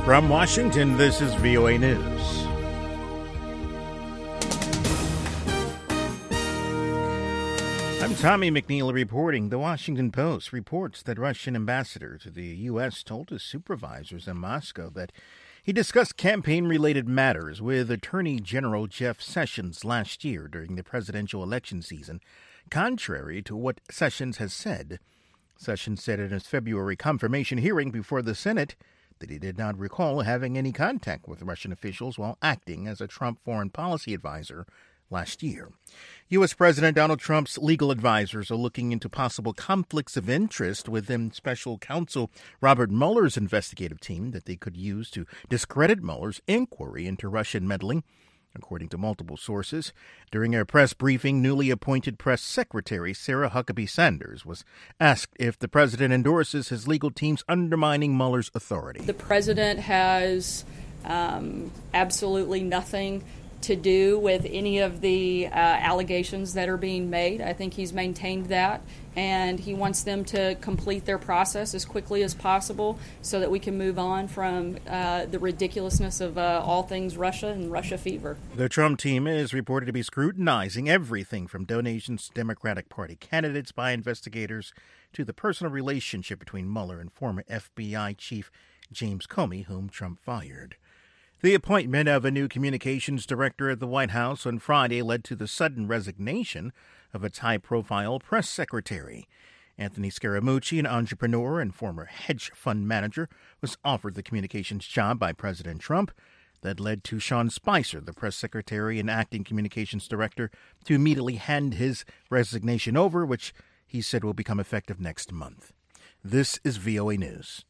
From Washington, this is VOA News. I'm Tommy McNeil reporting. The Washington Post reports that Russian ambassador to the U.S. told his supervisors in Moscow that he discussed campaign-related matters with Attorney General Jeff Sessions last year during the presidential election season, contrary to what Sessions has said. Sessions said in his February confirmation hearing before the Senate that he did not recall having any contact with Russian officials while acting as a Trump foreign policy advisor last year. U.S. President Donald Trump's legal advisors are looking into possible conflicts of interest within special counsel Robert Mueller's investigative team that they could use to discredit Mueller's inquiry into Russian meddling. According to multiple sources, during a press briefing, newly appointed press secretary Sarah Huckabee Sanders was asked if the president endorses his legal team's undermining Mueller's authority. The president has absolutely nothing to do with any of the allegations that are being made. I think he's maintained that, and he wants them to complete their process as quickly as possible so that we can move on from the ridiculousness of all things Russia and Russia fever. The Trump team is reported to be scrutinizing everything from donations to Democratic Party candidates by investigators to the personal relationship between Mueller and former FBI Chief James Comey, whom Trump fired. The appointment of a new communications director at the White House on Friday led to the sudden resignation of its high-profile press secretary. Anthony Scaramucci, an entrepreneur and former hedge fund manager, was offered the communications job by President Trump. That led to Sean Spicer, the press secretary and acting communications director, to immediately hand his resignation over, which he said will become effective next month. This is VOA News.